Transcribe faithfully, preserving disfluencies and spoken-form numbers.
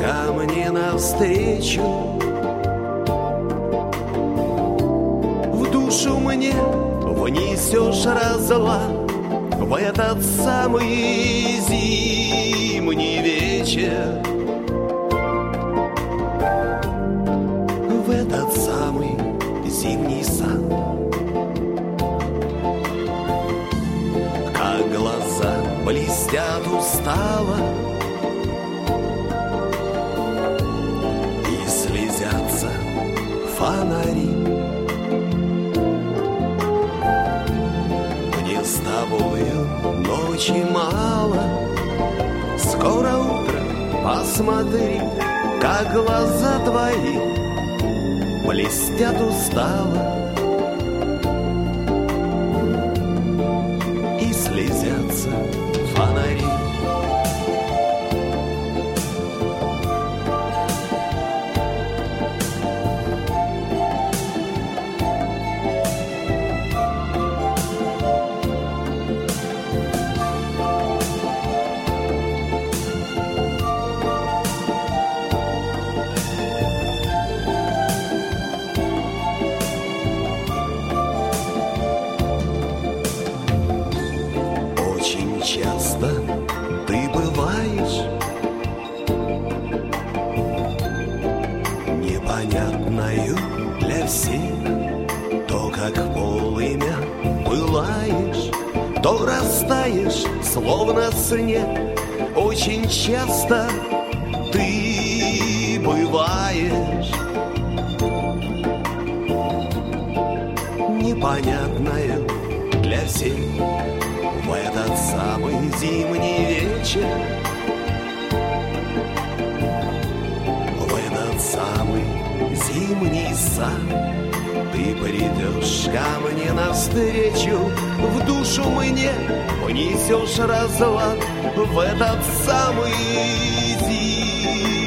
ко мне навстречу. В душу мне внесешь разлад в этот самый зимний вечер, в этот самый зимний сад. Как глаза блестят устало и слезятся фонари. Мне с тобою ночи мало, скоро утро, посмотри, как глаза твои блестят устало и слезятся фонари. Часто ты бываешь непонятною для всех, то как полымя пылаешь, то растаешь, словно снег. Очень часто ты бываешь непонятною для всех. В этот самый зимний вечер, в этот самый зимний сад, ты придешь ко мне навстречу, в душу мне внесешь разлад в этот самый зимний